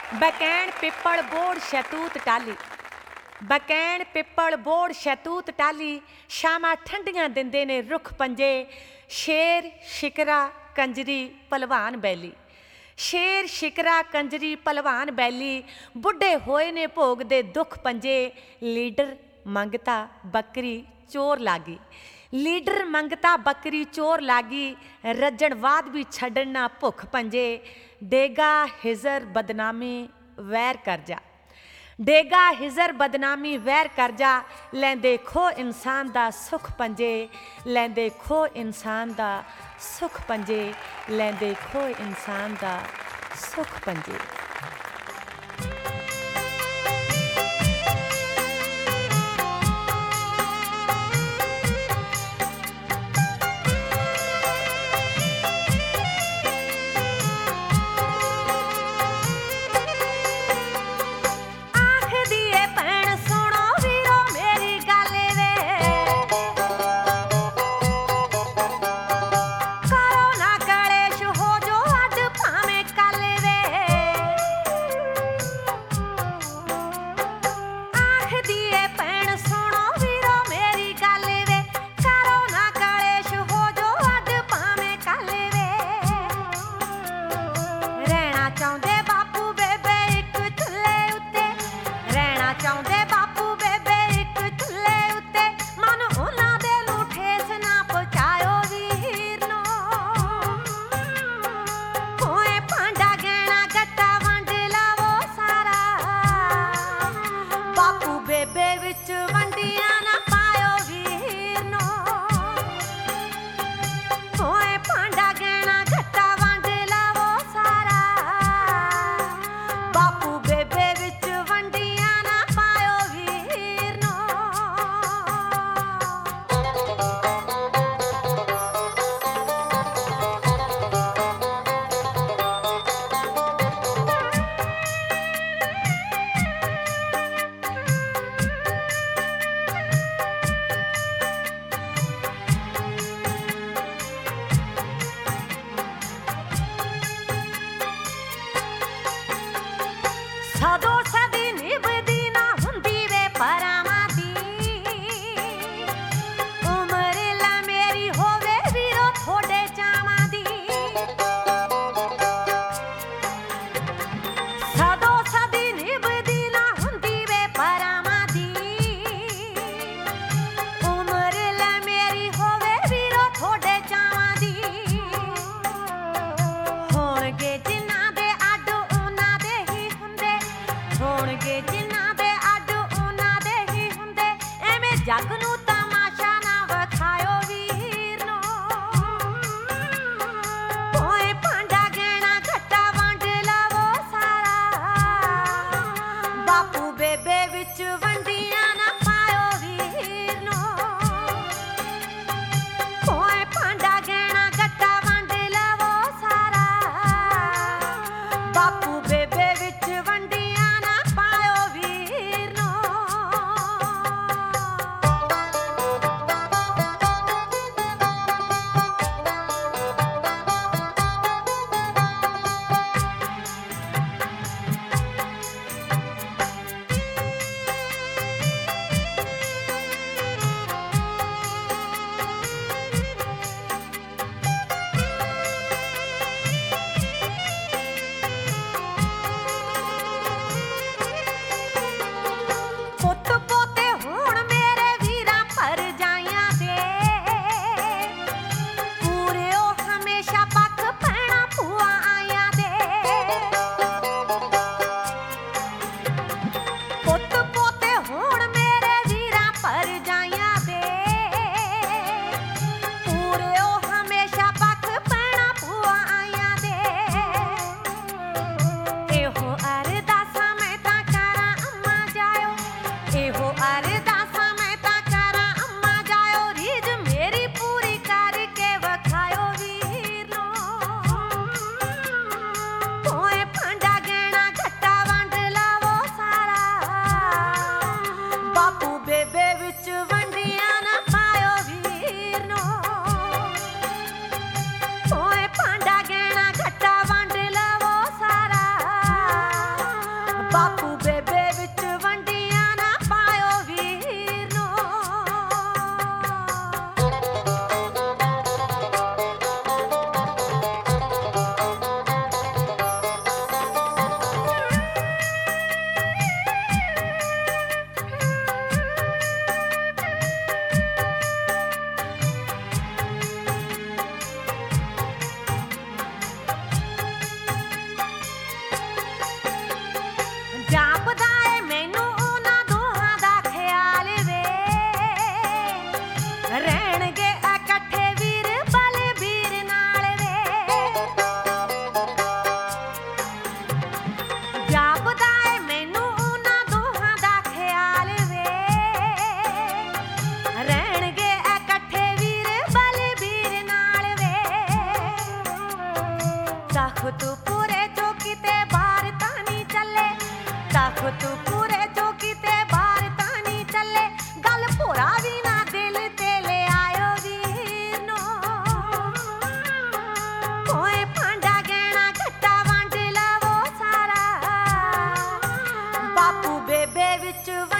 ਬਕੈਣ ਪਿੱਪਲ ਬੋੜ ਸ਼ੈਤੂਤ ਟਾਲੀ, ਬਕੈਣ ਪਿੱਪਲ ਬੋੜ ਸ਼ੈਤੂਤ ਟਾਲੀ, ਸ਼ਾਮਾਂ ਠੰਡੀਆਂ ਦਿੰਦੇ ਨੇ ਰੁੱਖ ਪੰਜੇ, ਸ਼ੇਰ ਸ਼ਿਕਰਾ ਕੰਜਰੀ ਭਲਵਾਨ ਬੈਲੀ, ਸ਼ੇਰ ਸ਼ਿਕਰਾ ਕੰਜਰੀ ਭਲਵਾਨ ਬੈਲੀ, ਬੁੱਢੇ ਹੋਏ ਨੇ ਭੋਗ ਦੇ ਦੁੱਖ ਪੰਜੇ, ਲੀਡਰ ਮੰਗਤਾ ਬੱਕਰੀ ਚੋਰ ਲਾਗੀ, ਲੀਡਰ ਮੰਗਤਾ ਬੱਕਰੀ ਚੋਰ ਲਾਗੀ, ਰੱਜਣ ਬਾਅਦ ਵੀ ਛੱਡਣ ਨਾ ਭੁੱਖ ਪੰਜੇ, ਡੇਗਾ ਹਿਜ਼ਰ ਬਦਨਾਮੀ ਵੈਰ ਕਰਜਾ, ਡੇਗਾ ਹਿਜ਼ਰ ਬਦਨਾਮੀ ਵੈਰ ਕਰਜਾ, ਲੈਂਦੇ ਖੋ ਇਨਸਾਨ ਦਾ ਸੁੱਖ ਪੰਜੇ, ਲੈਂਦੇ ਖੋ ਇਨਸਾਨ ਦਾ ਸੁੱਖ ਪੰਜੇ, ਲੈਂਦੇ ਖੋ ਇਨਸਾਨ ਦਾ ਸੁੱਖ ਪੰਜੇ। ਜੱਗ ਨੂੰ ਤਮਾਸ਼ਾ ਨਾ ਵਿਖਾਇਓ ਵੀਰ ਨੂੰ, ਓਏ ਭਾਂਡਾ ਗਹਿਣਾ ਘੱਟਾ ਵੰਡ ਲਵੋ ਸਾਰਾ, ਬਾਪੂ ਬੇਬੇ ਵਿੱਚ ਵੰਡੀਆਂ ਨਾ ਪਾਇਓ ਵੀਰ ਨੂੰ, ਓਏ ਭਾਂਡਾ ਗਹਿਣਾ ਘੱਟਾ ਵੰਡ ਲਵੋ ਸਾਰਾ, ਬਾਪੂ ਬੇਬੇ ਵਿੱਚ ਵੰਡੀਆਂ ਨਾ ਪਾਇਓ ਵੀਰ ਨੂੰ। ਰੱਖ ਤੂੰ ਪੂਰੇ ਜੋ ਕਿਤੇ ਬਾਹਰ ਤਾਂ ਨਹੀਂ ਚੱਲੇ ਗੱਲ ਭੋਰਾ ਵੀ ਨਾ ਦਿਲ ਤੇ ਲੈ ਆਇਓ ਵੀਰ ਨੂੰ ਓਏ ਭਾਂਡਾ ਗਹਿਣਾ ਘੱਟਾ ਵੰਡ ਲਵੋ ਸਾਰਾ ਬਾਪੂ ਬੇਬੇ ਵਿੱਚ